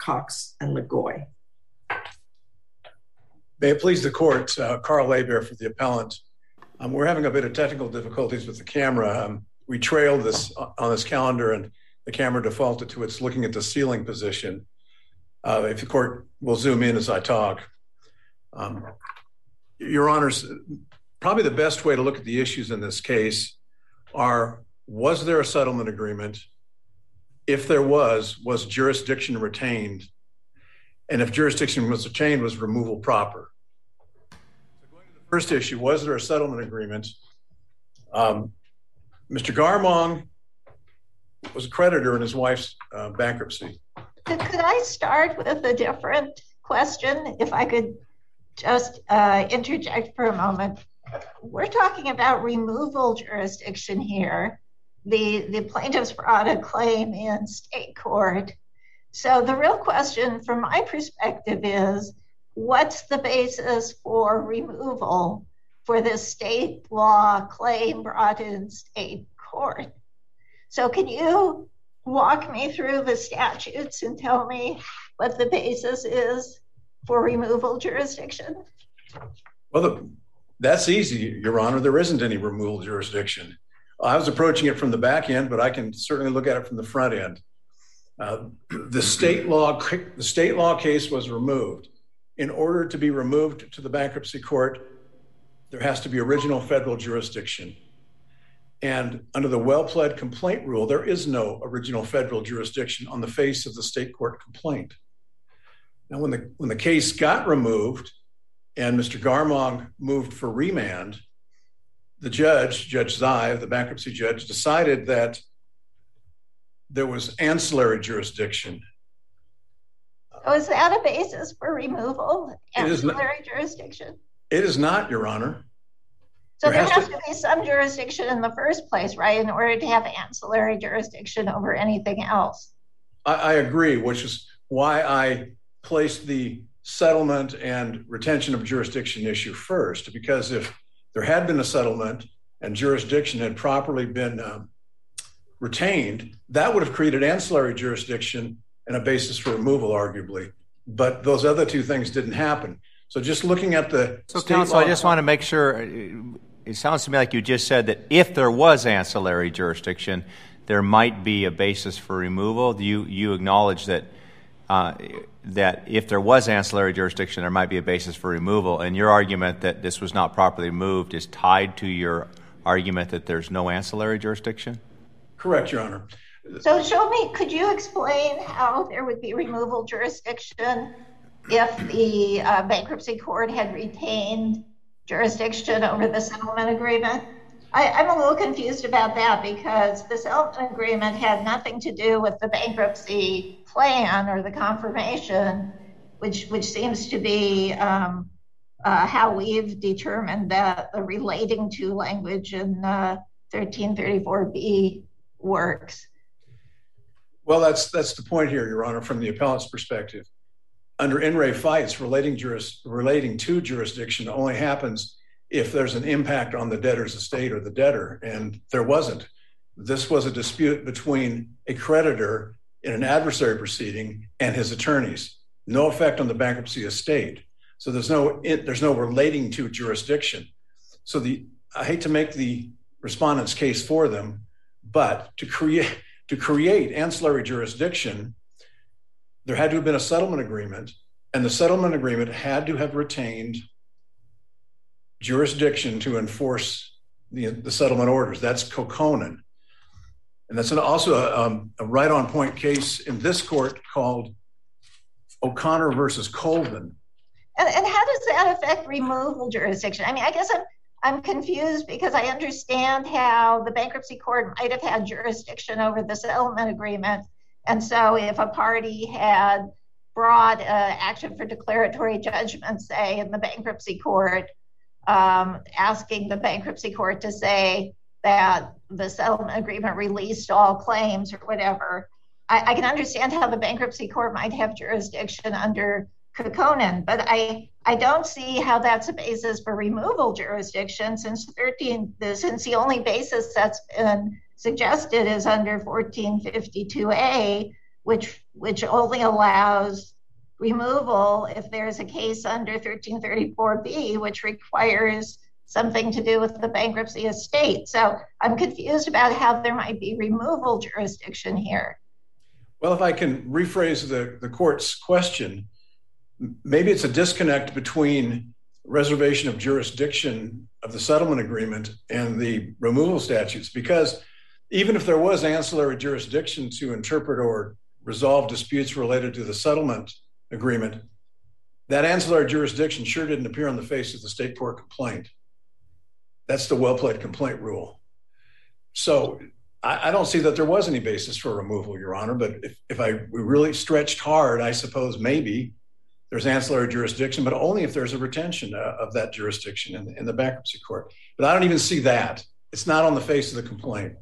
Cox and Lagoy. May it please the court, Carl Labear for the appellant. We're having a bit of technical difficulties with the camera. We trailed this on this calendar and the camera defaulted to its looking at the ceiling position. If the court will zoom in as I talk. Your Honors, probably the best way to look at the issues in this case are, was there a settlement agreement? If there was jurisdiction retained? And if jurisdiction was retained, was removal proper? So going to the first issue, was there a settlement agreement? Mr. Garmong was a creditor in his wife's bankruptcy. Could I start with a different question, if I could just interject for a moment? We're talking about removal jurisdiction here. The plaintiffs brought a claim in state court. So the real question from my perspective is, what's the basis for removal for this state law claim brought in state court? So can you walk me through the statutes and tell me what the basis is for removal jurisdiction? Well, that's easy, Your Honor. There isn't any removal jurisdiction. I was approaching it from the back end, but I can certainly look at it from the front end. The state law case was removed. In order to be removed to the bankruptcy court, there has to be original federal jurisdiction. And under the well-pled complaint rule, there is no original federal jurisdiction on the face of the state court complaint. Now, when the case got removed and Mr. Garmong moved for remand, the judge, Judge Zai, the bankruptcy judge, decided that there was ancillary jurisdiction. So is that a basis for removal, ancillary jurisdiction? It is not, Your Honor. So there has to be some jurisdiction in the first place, right, in order to have ancillary jurisdiction over anything else. I agree, which is why I placed the settlement and retention of jurisdiction issue first, because if there had been a settlement and jurisdiction had properly been retained, that would have created ancillary jurisdiction and a basis for removal, arguably. But those other two things didn't happen. So just looking at the counsel, I just want to make sure. It sounds to me like you just said that if there was ancillary jurisdiction, there might be a basis for removal. You acknowledge that that if there was ancillary jurisdiction, there might be a basis for removal. And your argument that this was not properly moved is tied to your argument that there's no ancillary jurisdiction? Correct, Your Honor. So show me, could you explain how there would be removal jurisdiction if the bankruptcy court had retained jurisdiction over the settlement agreement? I'm a little confused about that because the settlement agreement had nothing to do with the bankruptcy plan or the confirmation, which seems to be how we've determined that the relating to language in 1334B works. Well, that's the point here, Your Honor, from the appellant's perspective. Under in re fights, relating to jurisdiction only happens if there's an impact on the debtor's estate or the debtor, and there wasn't. This was a dispute between a creditor in an adversary proceeding and his attorneys. No effect on the bankruptcy estate. So there's no relating to jurisdiction. So I hate to make the respondent's case for them, but to create ancillary jurisdiction, there had to have been a settlement agreement, and the settlement agreement had to have retained jurisdiction to enforce the settlement orders. That's Kokkonen. And that's also a right-on-point case in this court called O'Connor versus Colvin. And how does that affect removal jurisdiction? I mean, I guess I'm confused because I understand how the bankruptcy court might have had jurisdiction over the settlement agreement. And so if a party had brought action for declaratory judgment, say, in the bankruptcy court, asking the bankruptcy court to say that the settlement agreement released all claims or whatever, I can understand how the bankruptcy court might have jurisdiction under Kokkonen, but I don't see how that's a basis for removal jurisdiction since the only basis that's been suggested is under 1452A, which only allows removal if there's a case under 1334B, which requires something to do with the bankruptcy estate. So I'm confused about how there might be removal jurisdiction here. Well, if I can rephrase the court's question, maybe it's a disconnect between reservation of jurisdiction of the settlement agreement and the removal statutes, because even if there was ancillary jurisdiction to interpret or resolve disputes related to the settlement agreement, that ancillary jurisdiction sure didn't appear on the face of the state court complaint. That's the well-pled complaint rule. So I don't see that there was any basis for removal, Your Honor, but if we really stretched hard, I suppose maybe there's ancillary jurisdiction, but only if there's a retention of that jurisdiction in the bankruptcy court. But I don't even see that. It's not on the face of the complaint.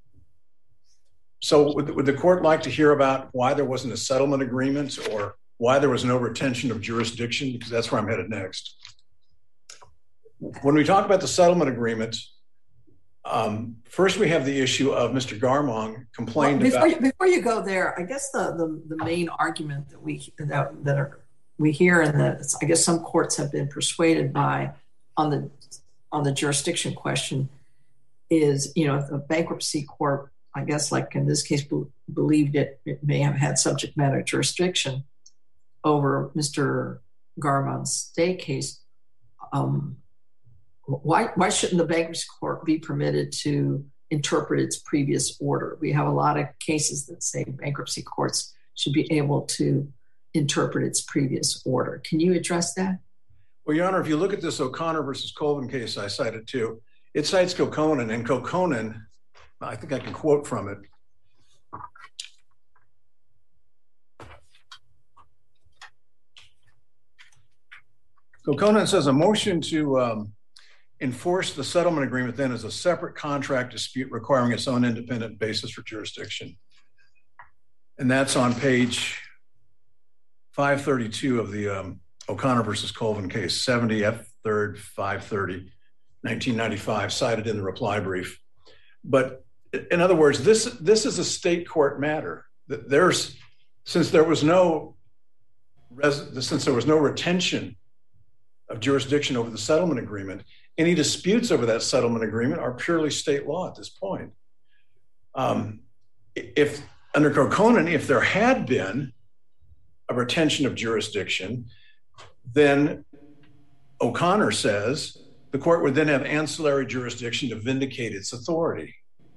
So would the court like to hear about why there wasn't a settlement agreement or why there was no retention of jurisdiction? Because that's where I'm headed next. When we talk about the settlement agreement, first we have the issue of Mr. Garmong complained about. Before you go there, I guess the main argument that we hear, and that I guess some courts have been persuaded by on the jurisdiction question, is the bankruptcy court, I guess, like in this case, believed it may have had subject matter jurisdiction over Mr. Garmong's stay case. Why shouldn't the bankruptcy court be permitted to interpret its previous order? We have a lot of cases that say bankruptcy courts should be able to interpret its previous order. Can you address that? Well, Your Honor, if you look at this O'Connor versus Colvin case I cited too, it cites Kokkonen, and Kokkonen, I think I can quote from it. Kokkonen says a motion to enforce the settlement agreement then is a separate contract dispute requiring its own independent basis for jurisdiction. And that's on page 532 of the O'Connor versus Colvin case, 70 F 3rd 530, 1995, cited in the reply brief. But in other words, this is a state court matter. Since there was no retention of jurisdiction over the settlement agreement, any disputes over that settlement agreement are purely state law at this point. If under Kokkonen, if there had been a retention of jurisdiction, then O'Connor says the court would then have ancillary jurisdiction to vindicate its authority.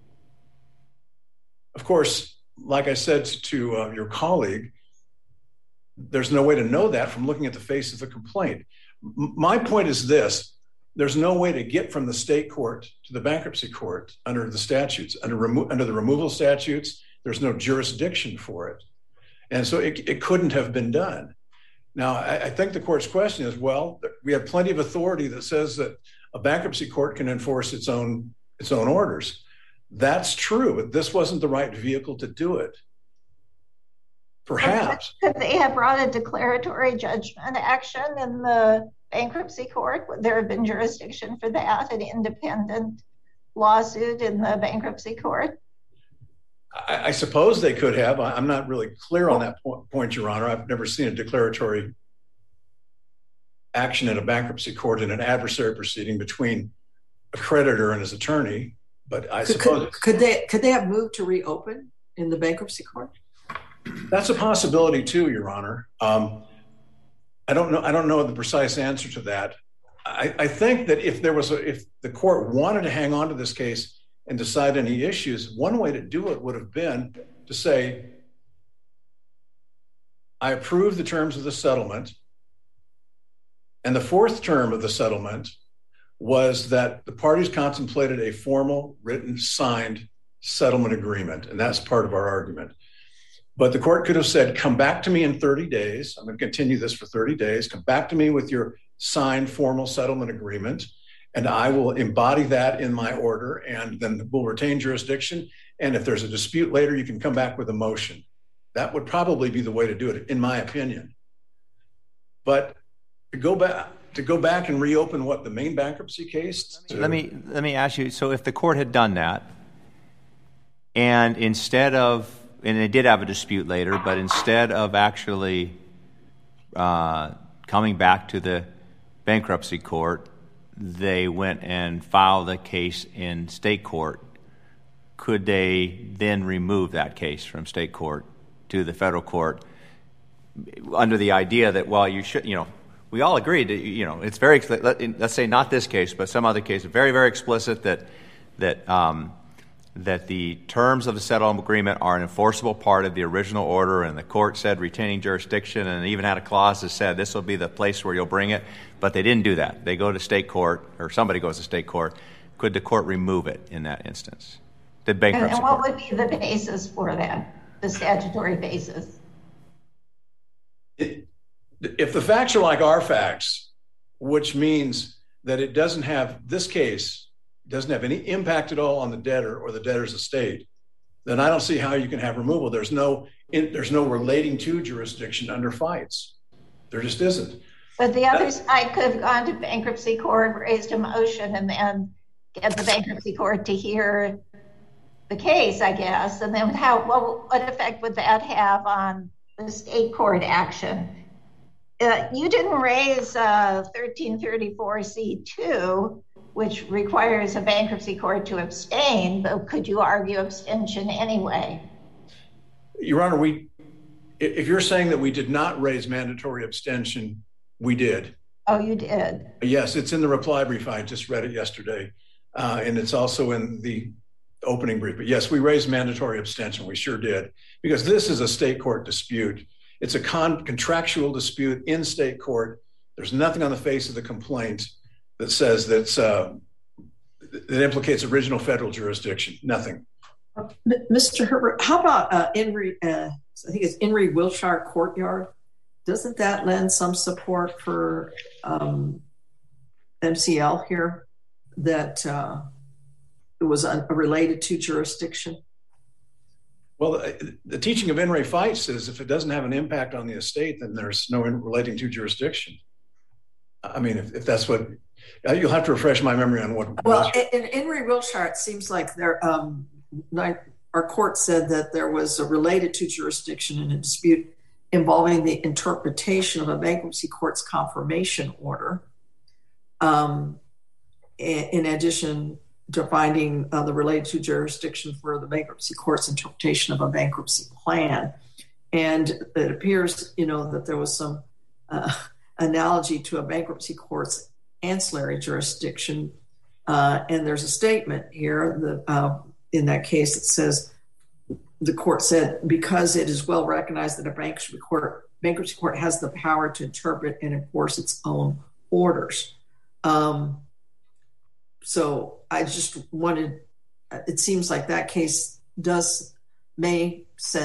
Of course, like I said to your colleague, there's no way to know that from looking at the face of the complaint. My point is this: there's no way to get from the state court to the bankruptcy court under the statutes. Under the removal statutes, there's no jurisdiction for it. And so it couldn't have been done. Now, I think the court's question is, well, we have plenty of authority that says that a bankruptcy court can enforce its own orders. That's true, but this wasn't the right vehicle to do it. Perhaps. Could they have brought a declaratory judgment action in the bankruptcy court? Would there have been jurisdiction for that, an independent lawsuit in the bankruptcy court? I suppose they could have. I'm not really clear on that point, Your Honor. I've never seen a declaratory action in a bankruptcy court in an adversary proceeding between a creditor and his attorney. But I suppose could they have moved to reopen in the bankruptcy court? That's a possibility too, Your Honor. I don't know the precise answer to that. I think that if the court wanted to hang on to this case and decide any issues, one way to do it would have been to say, I approve the terms of the settlement. And the fourth term of the settlement was that the parties contemplated a formal, written, signed settlement agreement. And that's part of our argument. But the court could have said, come back to me in 30 days. I'm going to continue this for 30 days. Come back to me with your signed formal settlement agreement, and I will embody that in my order, and then we'll retain jurisdiction. And if there's a dispute later, you can come back with a motion. That would probably be the way to do it, in my opinion. But to go back and reopen the main bankruptcy case? Let me ask you, so if the court had done that, and instead of and they did have a dispute later, but instead of actually coming back to the bankruptcy court, they went and filed a case in state court. Could they then remove that case from state court to the federal court under the idea that, well, you should, we all agreed that, it's very, let's say not this case, but some other case, very, very explicit that the terms of the settlement agreement are an enforceable part of the original order, and the court said retaining jurisdiction, and even had a clause that said this will be the place where you'll bring it, but they didn't do that. They go to state court, or somebody goes to state court. Could the court remove it in that instance? Did bankruptcy and what would be the basis for that, the statutory basis? If the facts are like our facts, which means that it doesn't have, this case doesn't have any impact at all on the debtor or the debtor's estate, then I don't see how you can have removal. There's no relating to jurisdiction under fights. There just isn't. But the other side could have gone to bankruptcy court, raised a motion, and then get the bankruptcy court to hear the case, I guess. And then what effect would that have on the state court action? You didn't raise 1334C2, which requires a bankruptcy court to abstain, but could you argue abstention anyway? Your Honor, if you're saying that we did not raise mandatory abstention, we did. Oh, you did? Yes, it's in the reply brief. I just read it yesterday, and it's also in the opening brief. But yes, we raised mandatory abstention. We sure did, because this is a state court dispute. It's a contractual dispute in state court. There's nothing on the face of the complaint that says that implicates original federal jurisdiction. Nothing. Mr. Herbert, how about I think it's Henry Wilshire Courtyard? Doesn't that lend some support for MCL here, that it was related to jurisdiction? Well, the teaching of In re Fights is if it doesn't have an impact on the estate, then there's no relating to jurisdiction. I mean, if that's what, you'll have to refresh my memory on what. Well, in In re Wilshire, it seems like our court said that there was a related to jurisdiction in a dispute involving the interpretation of a bankruptcy court's confirmation order. In addition to finding the related to jurisdiction for the bankruptcy court's interpretation of a bankruptcy plan. And it appears, that there was some analogy to a bankruptcy court's ancillary jurisdiction. And there's a statement here that in that case that says, the court said, because it is well recognized that a bankruptcy court has the power to interpret and enforce its own orders. So I just wanted, it seems like that case may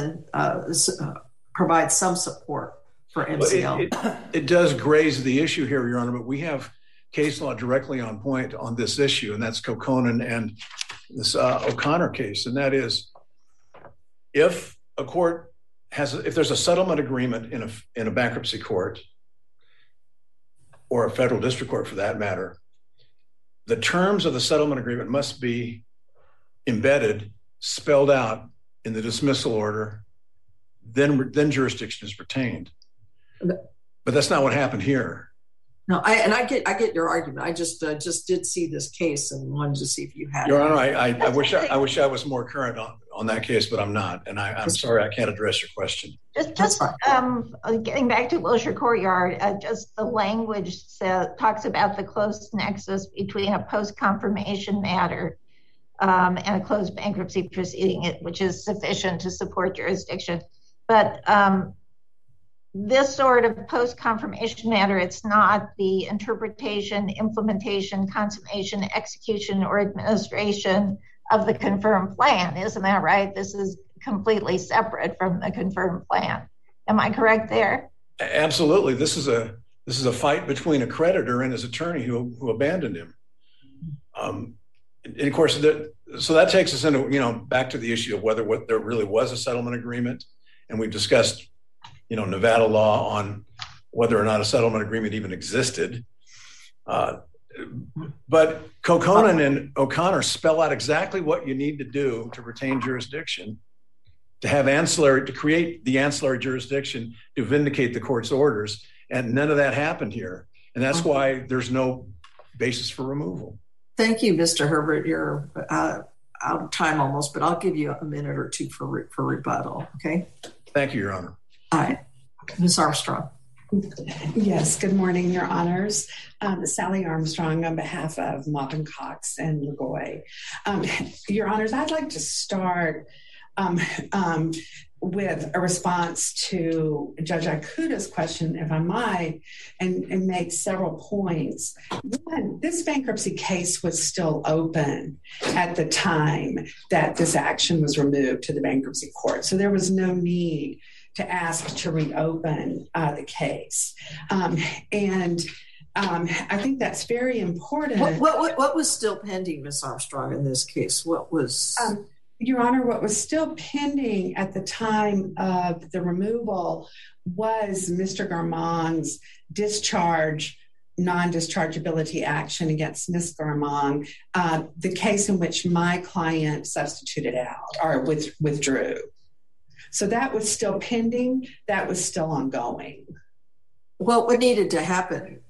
provide some support for MCL. It does graze the issue here, Your Honor, but we have case law directly on point on this issue, and that's Kokkonen and this O'Connor case. And that is, if a court if there's a settlement agreement in a bankruptcy court, or a federal district court for that matter, the terms of the settlement agreement must be embedded, spelled out in the dismissal order, then jurisdiction is retained. But that's not what happened here. No, I get your argument. I just did see this case and wanted to see if you had. Your Honor, I wish I was more current on that case, but I'm not, and I'm sorry I can't address your question. Just getting back to Wilshire Courtyard, just the language talks about the close nexus between a post-confirmation matter and a closed bankruptcy proceeding, which is sufficient to support jurisdiction. But this sort of post-confirmation matter, it's not the interpretation, implementation, consummation, execution, or administration of the confirmed plan. Isn't that right? This is completely separate from the confirmed plan. Am I correct there? Absolutely. This is a fight between a creditor and his attorney who abandoned him. And of course, so that takes us into, back to the issue of whether there really was a settlement agreement. And we've discussed, Nevada law on whether or not a settlement agreement even existed. But Kokkonen and O'Connor spell out exactly what you need to do to retain jurisdiction. to create the ancillary jurisdiction to vindicate the court's orders. And none of that happened here. And that's why there's no basis for removal. Thank you, Mr. Herbert. You're out of time almost, but I'll give you a minute or two for rebuttal, okay? Thank you, Your Honor. All right. Ms. Armstrong. Yes, good morning, Your Honors. Sally Armstrong on behalf of Maupin Cox and Lagoy. Your Honors, I'd like to start with a response to Judge Ikuda's question, if I might, and make several points. One, this bankruptcy case was still open at the time that this action was removed to the bankruptcy court. So there was no need to ask to reopen the case. And I think that's very important. What was still pending, Ms. Armstrong, in this case? What was... Your Honor, what was still pending at the time of the removal was Mr. Garmong's non-dischargeability action against Ms. Garmong, the case in which my client substituted out or withdrew. So that was still pending. That was still ongoing. Well, what needed to happen?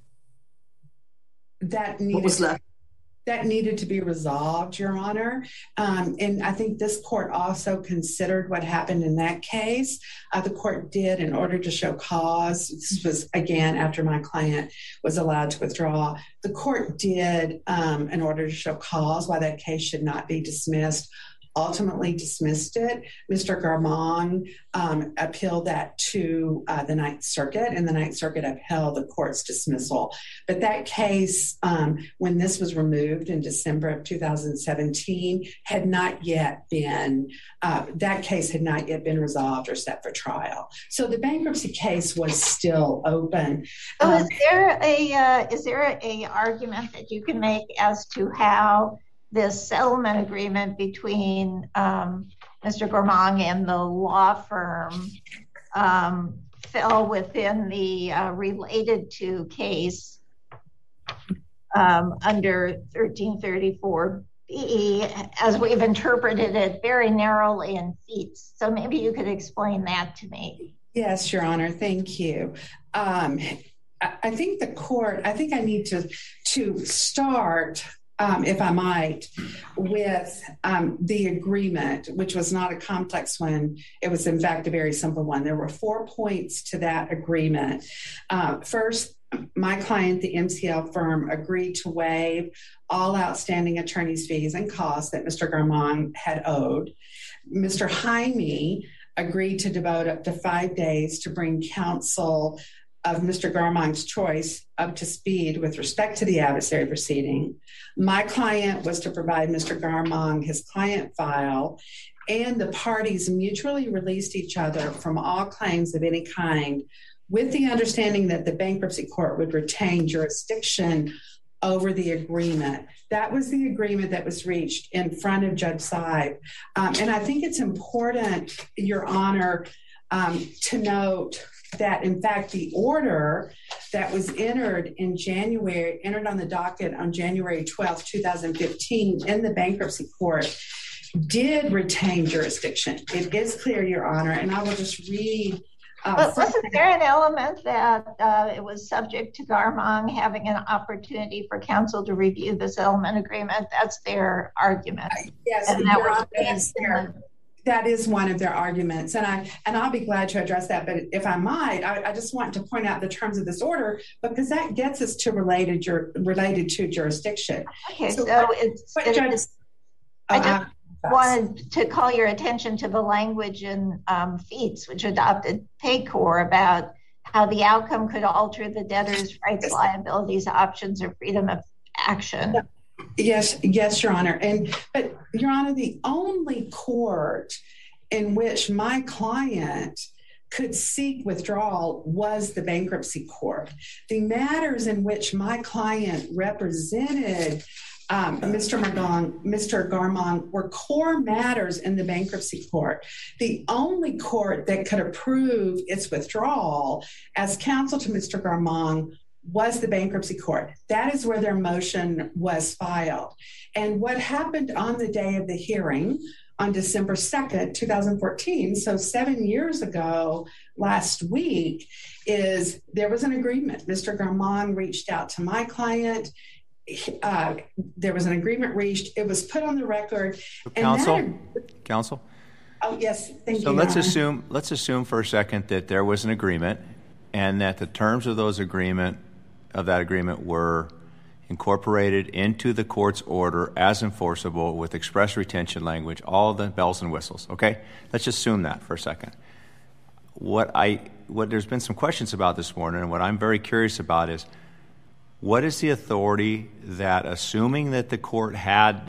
That needed to be resolved, Your Honor. And I think this court also considered what happened in that case. The court did, in order to show cause, this was, again, after my client was allowed to withdraw, the court did, in order to show cause why that case should not be dismissed, ultimately dismissed it. Mr. Garmong appealed that to the Ninth Circuit, and the Ninth Circuit upheld the court's dismissal. But that case, when this was removed in December of 2017, had not yet been, that case had not yet been resolved or set for trial. So the bankruptcy case was still open. Is there a argument that you can make as to how this settlement agreement between Mr. Garmong and the law firm fell within the related to case under 1334B, as we've interpreted it very narrowly in feats? So maybe you could explain that to me. Yes, Your Honor. Thank you. I think I need to start, if I might, with the agreement, which was not a complex one. It was, in fact, a very simple one. There were 4 points to that agreement. First, my client, the MCL firm, agreed to waive all outstanding attorney's fees and costs that Mr. Garmong had owed. Mr. Jaime agreed to devote up to 5 days to bring counsel of Mr. Garmong's choice up to speed with respect to the adversary proceeding. My client was to provide Mr. Garmong his client file, and the parties mutually released each other from all claims of any kind, with the understanding that the bankruptcy court would retain jurisdiction over the agreement. That was the agreement that was reached in front of Judge Seib. And I think it's important, Your Honor, to note that, in fact, the order that was entered on the docket on January 12th, 2015 in the bankruptcy court did retain jurisdiction. It is clear, Your Honor, and I will just read. But wasn't there an element that it was subject to Garmong having an opportunity for counsel to review the settlement agreement? That's their argument. Yes, and that is one of their arguments, and I'll be glad to address that. But if I might, I just want to point out the terms of this order, because that gets us to related to jurisdiction. Okay, so I just wanted to call your attention to the language in Feats, which adopted PAYCOR, about how the outcome could alter the debtor's rights, liabilities, options, or freedom of action. Yes, Your Honor. But Your Honor, the only court in which my client could seek withdrawal was the bankruptcy court. The matters in which my client represented Mr. Garmong were core matters in the bankruptcy court. The only court that could approve its withdrawal as counsel to Mr. Garmong was the bankruptcy court. That is where their motion was filed. And what happened on the day of the hearing on December 2nd, 2014. So 7 years ago, last week, there was an agreement. Mr. Garmon reached out to my client. There was an agreement reached. It was put on the record. Counsel? Oh, yes. Thank you. So let's assume for a second that there was an agreement and that the terms of that agreement were incorporated into the court's order as enforceable with express retention language, all the bells and whistles. Okay? Let's just assume that for a second. What there's been some questions about this morning, and what I'm very curious about is, what is the authority that, assuming that the court had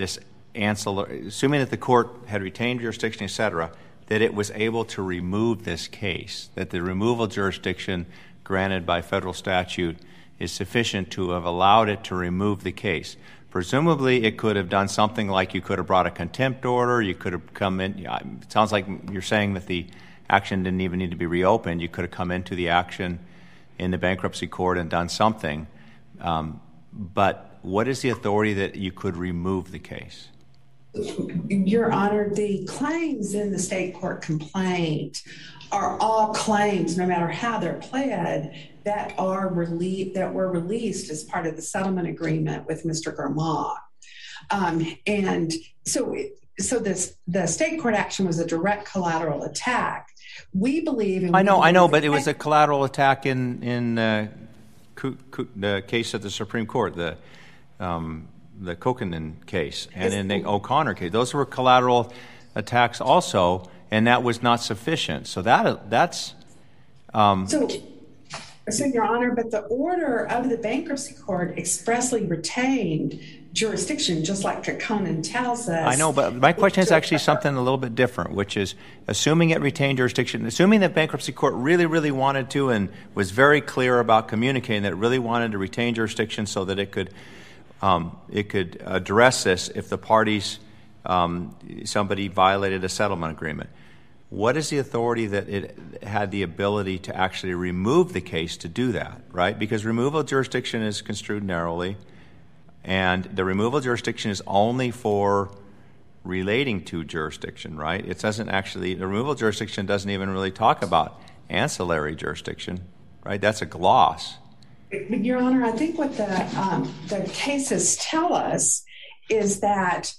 retained jurisdiction, et cetera, that it was able to remove this case, that the removal jurisdiction granted by federal statute is sufficient to have allowed it to remove the case? Presumably, it could have done something like you could have brought a contempt order, you could have come in. It sounds like you're saying that the action didn't even need to be reopened. You could have come into the action in the bankruptcy court and done something. But what is the authority that you could remove the case? Your Honor, the claims in the state court complaint are all claims, no matter how they're pled, that were released as part of the settlement agreement with Mr. Garmon. And so the state court action was a direct collateral attack. We believe in— I know, but it was a collateral attack in the case at the Supreme Court, the Kokanen case, and in the O'Connor case. Those were collateral attacks also, and that was not sufficient. So that's— So, Your Honor, but the order of the bankruptcy court expressly retained jurisdiction, just like Kokanen tells us. I know, but my question is actually something a little bit different, which is, assuming it retained jurisdiction, assuming that bankruptcy court really, really wanted to and was very clear about communicating that it really wanted to retain jurisdiction so that it could address this if the parties, somebody violated a settlement agreement. What is the authority that it had the ability to actually remove the case to do that, right? Because removal jurisdiction is construed narrowly, and the removal jurisdiction is only for relating to jurisdiction, right? It doesn't actually— the removal jurisdiction doesn't even really talk about ancillary jurisdiction, right? That's a gloss. Your Honor, I think what the cases tell us is that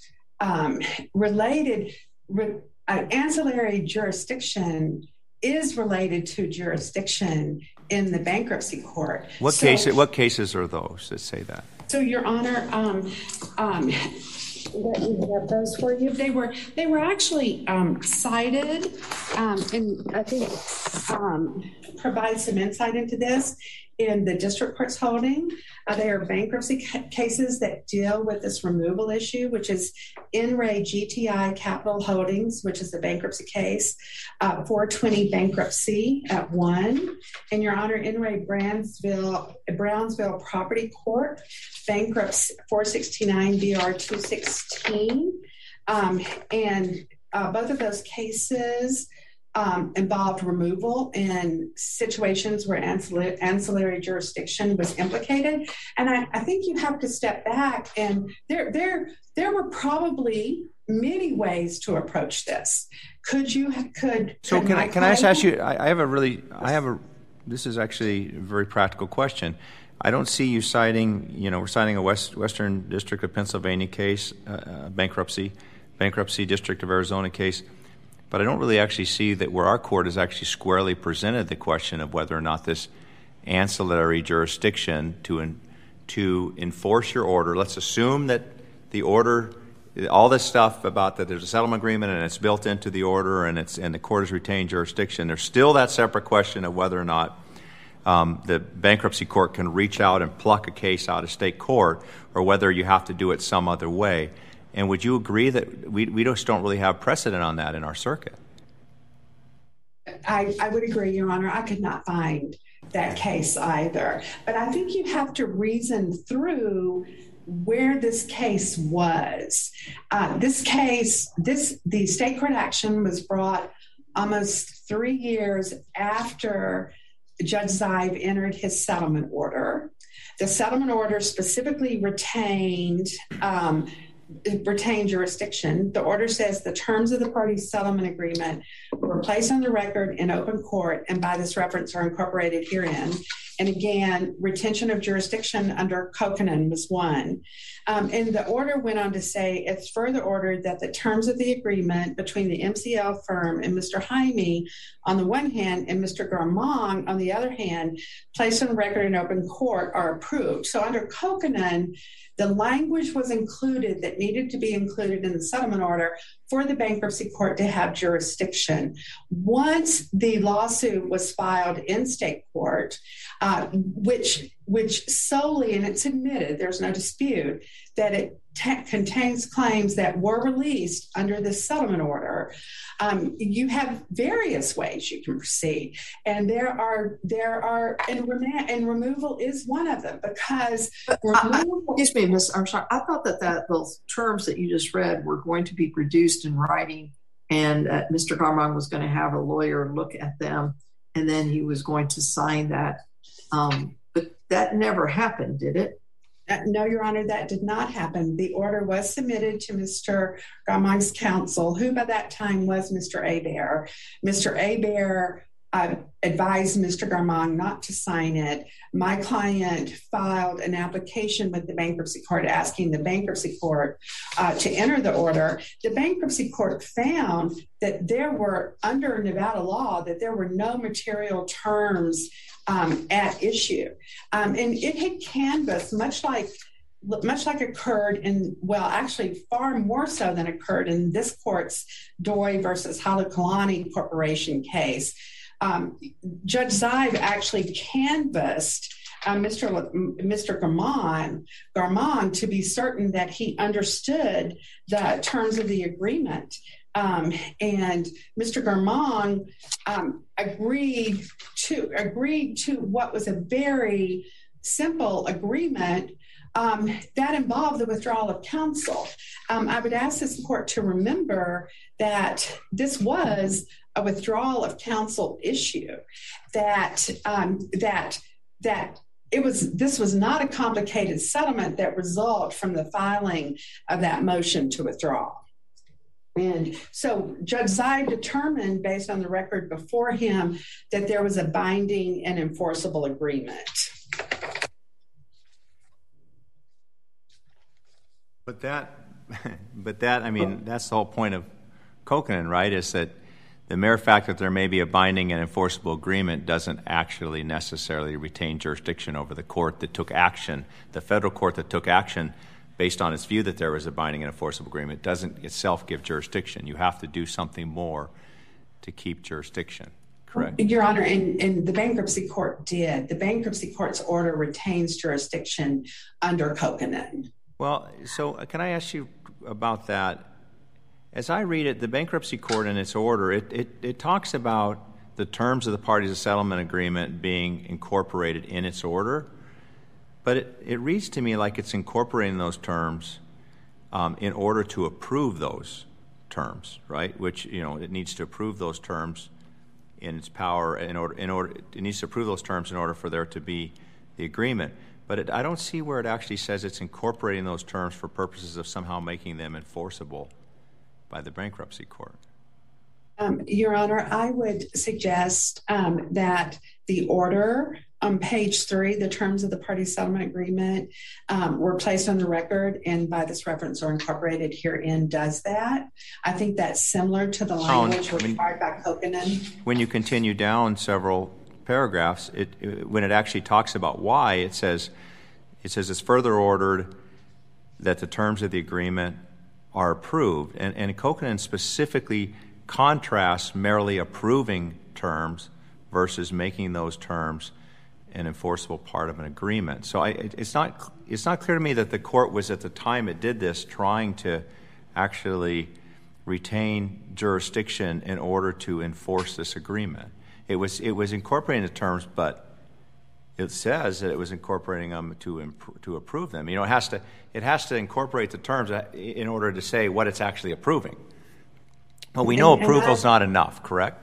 ancillary jurisdiction is related to jurisdiction in the bankruptcy court. What cases are those that say that? So, Your Honor, let me get those for you. They were actually cited, and I think provide some insight into this in the district court's holding. They are bankruptcy cases that deal with this removal issue, which is In Re GTI Capital Holdings, which is a bankruptcy case, 420 bankruptcy at 1. And Your Honor, In Re Brownsville Property Court, bankruptcy 469 BR 216. And both of those cases involved removal in situations where ancillary jurisdiction was implicated. And I think you have to step back, and there were probably many ways to approach this. So can I just ask you, this is actually a very practical question. I don't see you citing, we're citing a Western District of Pennsylvania case, bankruptcy District of Arizona case, but I don't really actually see that where our court has actually squarely presented the question of whether or not this ancillary jurisdiction to enforce your order. Let's assume that the order, all this stuff about that there's a settlement agreement and it's built into the order and the court has retained jurisdiction. There's still that separate question of whether or not the bankruptcy court can reach out and pluck a case out of state court, or whether you have to do it some other way. And would you agree that we just don't really have precedent on that in our circuit? I would agree, Your Honor. I could not find that case either. But I think you have to reason through where this case was. The state court action was brought almost 3 years after Judge Zive entered his settlement order. The settlement order specifically retained retain jurisdiction. The order says the terms of the parties' settlement agreement were placed on the record in open court and by this reference are incorporated herein. And again, retention of jurisdiction under Kokkonen was one. And the order went on to say it's further ordered that the terms of the agreement between the MCL firm and Mr. Jaime on the one hand and Mr. Garmong on the other hand, placed on record in open court are approved. So under Kokkonen, the language was included that needed to be included in the settlement order for the bankruptcy court to have jurisdiction. Once the lawsuit was filed in state court, which solely, and it's admitted, there's no dispute, that it contains claims that were released under the settlement order, you have various ways you can proceed. And and removal is one of them because excuse me, Ms. Armstrong, I thought that those terms that you just read were going to be produced in writing and Mr. Garmong was going to have a lawyer look at them and then he was going to sign that. But that never happened, did it? No, Your Honor, that did not happen. The order was submitted to Mr. Garmong's counsel, who by that time was Mr. Hebert. Mr. Hebert advised Mr. Garmong not to sign it. My client filed an application with the bankruptcy court asking the bankruptcy court to enter the order. The bankruptcy court found that there were, under Nevada law, that there were no material terms at issue. And it had canvassed, much like occurred in, well, actually far more so than occurred in this court's Doi versus Halakalani Corporation case. Judge Zive actually canvassed Mr. Garmong to be certain that he understood the terms of the agreement. And Mr. Garmong agreed to what was a very simple agreement that involved the withdrawal of counsel. I would ask this court to remember that this was a withdrawal of counsel issue, that this was not a complicated settlement that resulted from the filing of that motion to withdraw. And so Judge Zive determined, based on the record before him, that there was a binding and enforceable agreement. But that, I mean, that's the whole point of Kokkonen, right? Is that the mere fact that there may be a binding and enforceable agreement doesn't actually necessarily retain jurisdiction over the court that took action. The federal court that took action based on its view that there was a binding and enforceable agreement doesn't itself give jurisdiction. You have to do something more to keep jurisdiction, correct? Your Honor, and the bankruptcy court did. The bankruptcy court's order retains jurisdiction under Kokkonen. Well, so can I ask you about that? As I read it, the bankruptcy court in its order, it talks about the terms of the parties of settlement agreement being incorporated in its order, but it reads to me like it's incorporating those terms in order to approve those terms, right? Which, you know, it needs to approve those terms in its power it needs to approve those terms in order for there to be the agreement. But I don't see where it actually says it's incorporating those terms for purposes of somehow making them enforceable by the bankruptcy court. Your Honor, I would suggest that the order on page 3, the terms of the party settlement agreement were placed on the record and by this reference or incorporated herein does that. I think that's similar to the language required by Kokkonen. When you continue down several paragraphs, when it actually talks about why, it says it's further ordered that the terms of the agreement are approved. And Kokkonen specifically contrasts merely approving terms versus making those terms an enforceable part of an agreement. So it's not clear to me that the court was, at the time it did this, trying to actually retain jurisdiction in order to enforce this agreement. It was incorporating the terms, but it says that it was incorporating them to approve them. You know, it has to incorporate the terms in order to say what it's actually approving. Well, we know approval is not enough, correct?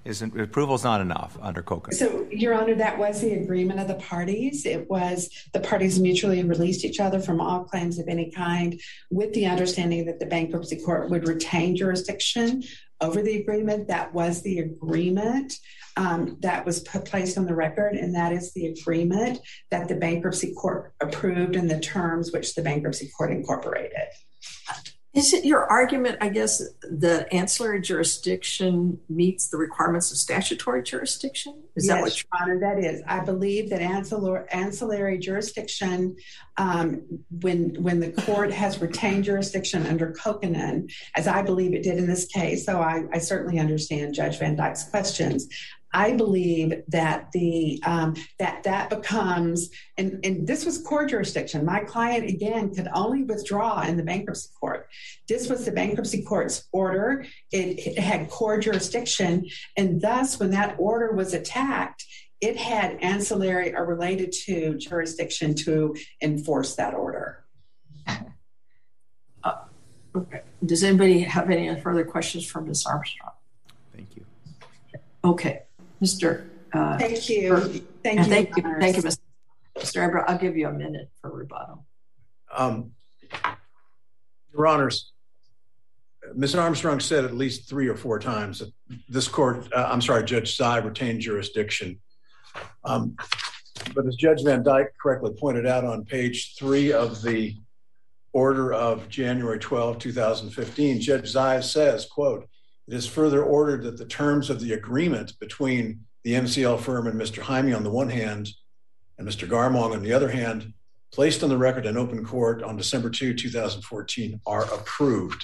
Approval is not enough under COCA. So, Your Honor, that was the agreement of the parties. It was the parties mutually released each other from all claims of any kind with the understanding that the bankruptcy court would retain jurisdiction over the agreement. That was the agreement that was placed on the record, and that is the agreement that the bankruptcy court approved and the terms which the bankruptcy court incorporated. Is it your argument, I guess, that ancillary jurisdiction meets the requirements of statutory jurisdiction? Yes, that what Your Honor, that is. I believe that ancillary jurisdiction, when the court has retained jurisdiction under Kokanen, as I believe it did in this case, so I certainly understand Judge Van Dyke's questions. I believe that that becomes, and this was core jurisdiction. My client, again, could only withdraw in the bankruptcy court. This was the bankruptcy court's order. It had core jurisdiction, and thus, when that order was attacked, it had ancillary or related to jurisdiction to enforce that order. Okay. Does anybody have any further questions for Ms. Armstrong? Thank you. Okay. Mr. Thank you. Thank you, Mr. Amber. I'll give you a minute for rebuttal. Your Honors, Ms. Armstrong said at least 3 or 4 times that this court, Judge Tsai retained jurisdiction. But as Judge Van Dyke correctly pointed out on page 3 of the order of January 12, 2015, Judge Tsai says, quote, "It is further ordered that the terms of the agreement between the MCL firm and Mr. Jaime on the one hand and Mr. Garmong on the other hand, placed on the record in open court on December 2, 2014, are approved."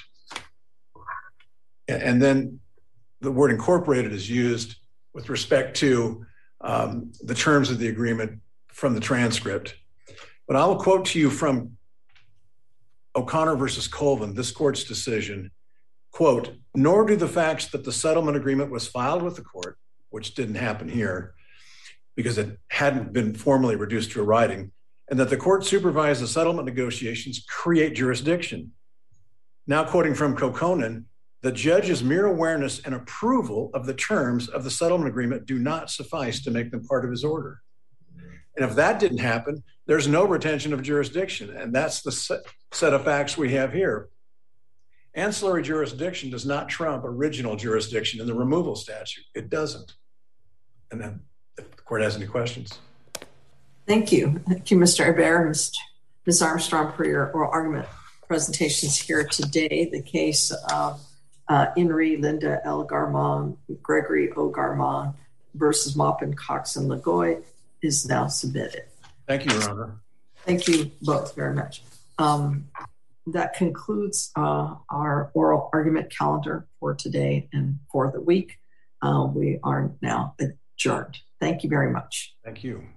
And then the word incorporated is used with respect to the terms of the agreement from the transcript. But I will quote to you from O'Connor versus Colvin, this court's decision, quote, "Nor do the facts that the settlement agreement was filed with the court, which didn't happen here because it hadn't been formally reduced to a writing, and that the court supervised the settlement negotiations create jurisdiction." Now quoting from Kokonen, "The judge's mere awareness and approval of the terms of the settlement agreement do not suffice to make them part of his order." And if that didn't happen, there's no retention of jurisdiction. And that's the set of facts we have here. Ancillary jurisdiction does not trump original jurisdiction in the removal statute. It doesn't. And then if the court has any questions. Thank you. Thank you, Mr. Hebert, Ms. Armstrong, for your oral argument presentations here today. The case of Inri Linda L. Garmong, Gregory O. Garmong versus Maupin, Cox, and Lagoy is now submitted. Thank you, Your Honor. Thank you both very much. That concludes our oral argument calendar for today and for the week. We are now adjourned. Thank you very much. Thank you.